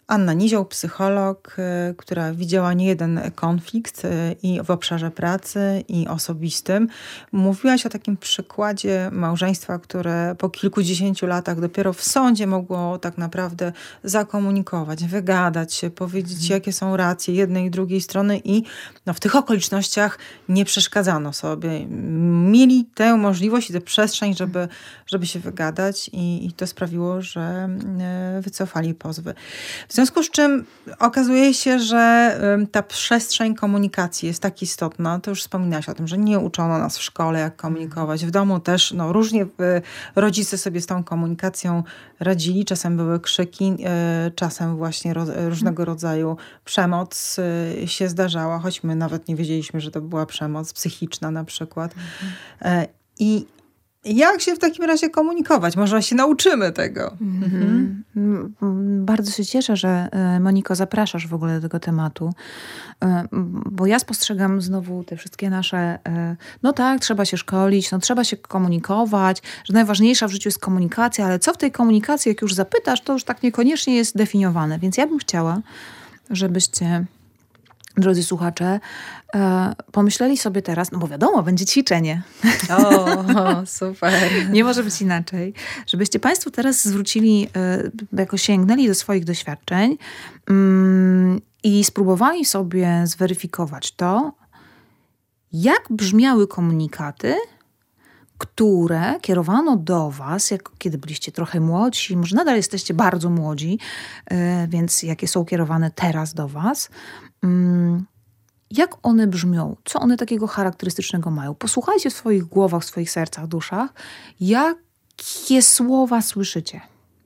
Anna Nizioł, psycholog, która widziała niejeden konflikt i w obszarze pracy, i osobistym. Mówiłaś o takim przykładzie małżeństwa, które po kilkudziesięciu latach dopiero w sądzie mogło tak naprawdę zakomunikować, wygadać się, powiedzieć, jakie są racje jednej i drugiej strony i w tych okolicznościach nie przeszkadzano sobie. Mieli tę możliwość i tę przestrzeń, żeby się wygadać i to sprawiło, że wycofali pozwy. W związku z czym okazuje się, że ta przestrzeń komunikacji jest tak istotna. To już wspominałaś o tym, że nie uczono nas w szkole, jak komunikować. W domu też różnie rodzice sobie z tą komunikacją radzili. Czasem były krzyki, czasem właśnie różnego rodzaju przemoc się zdarzała, choć my nawet nie wiedzieliśmy, że to była przemoc psychiczna na przykład. I jak się w takim razie komunikować? Może się nauczymy tego. Bardzo się cieszę, że Moniko zapraszasz w ogóle do tego tematu, bo ja spostrzegam znowu te wszystkie nasze, no tak, trzeba się szkolić, no trzeba się komunikować, że najważniejsza w życiu jest komunikacja, ale co w tej komunikacji, jak już zapytasz, to już tak niekoniecznie jest definiowane. Więc ja bym chciała, żebyście, drodzy słuchacze, pomyśleli sobie teraz, no bo wiadomo, będzie ćwiczenie. O, super. Nie może być inaczej. Żebyście Państwo teraz zwrócili, jakoś sięgnęli do swoich doświadczeń i spróbowali sobie zweryfikować to, jak brzmiały komunikaty, które kierowano do was, kiedy byliście trochę młodsi, może nadal jesteście bardzo młodzi, więc jakie są kierowane teraz do was, jak one brzmią, co one takiego charakterystycznego mają. Posłuchajcie w swoich głowach, w swoich sercach, duszach, jakie słowa słyszycie.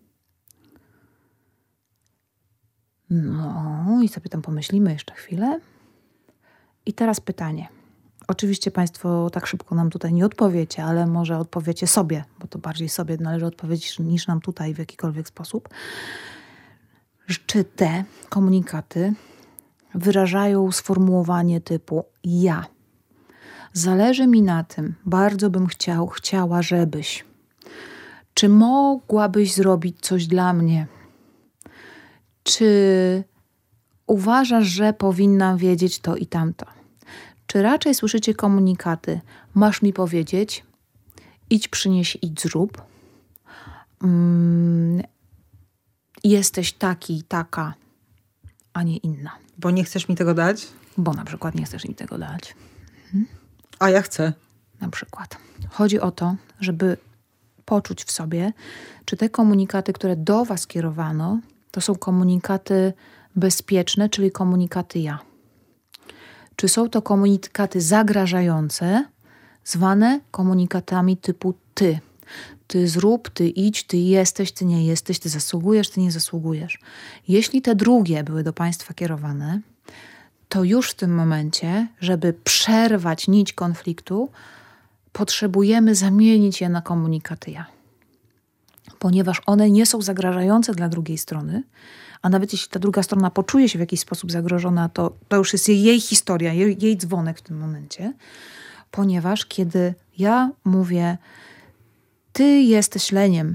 No i sobie tam pomyślimy jeszcze chwilę. I teraz pytanie. Oczywiście Państwo tak szybko nam tutaj nie odpowiecie, ale może odpowiecie sobie, bo to bardziej sobie należy odpowiedzieć niż nam tutaj w jakikolwiek sposób. Czy te komunikaty wyrażają sformułowanie typu ja. Zależy mi na tym, bardzo bym chciała, żebyś. Czy mogłabyś zrobić coś dla mnie? Czy uważasz, że powinnam wiedzieć to i tamto? Czy raczej słyszycie komunikaty, masz mi powiedzieć, idź przynieś, idź zrób. Jesteś taki, taka, a nie inna. Bo nie chcesz mi tego dać? Bo na przykład nie chcesz mi tego dać. A ja chcę. Na przykład. Chodzi o to, żeby poczuć w sobie, czy te komunikaty, które do was kierowano, to są komunikaty bezpieczne, czyli komunikaty ja. Czy są to komunikaty zagrażające, zwane komunikatami typu ty. Ty zrób, ty idź, ty jesteś, ty nie jesteś, ty zasługujesz, ty nie zasługujesz. Jeśli te drugie były do Państwa kierowane, to już w tym momencie, żeby przerwać nić konfliktu, potrzebujemy zamienić je na komunikaty ja. Ponieważ one nie są zagrażające dla drugiej strony, a nawet jeśli ta druga strona poczuje się w jakiś sposób zagrożona, to już jest jej historia, jej dzwonek w tym momencie. Ponieważ kiedy ja mówię, ty jesteś leniem,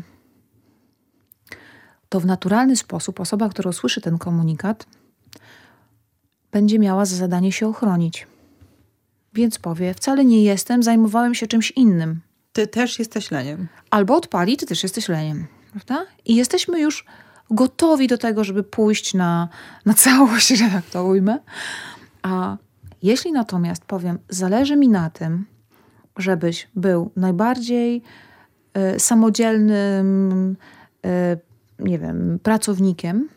to w naturalny sposób osoba, która usłyszy ten komunikat, będzie miała za zadanie się ochronić. Więc powie, wcale nie jestem, zajmowałem się czymś innym. Ty też jesteś leniem. Albo odpali, ty też jesteś leniem. Prawda? I jesteśmy już gotowi do tego, żeby pójść na całość, że tak to ujmę. A jeśli natomiast powiem, zależy mi na tym, żebyś był najbardziej samodzielnym, nie wiem, pracownikiem,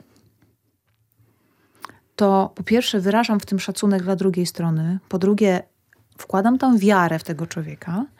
to po pierwsze wyrażam w tym szacunek dla drugiej strony, po drugie wkładam tam wiarę w tego człowieka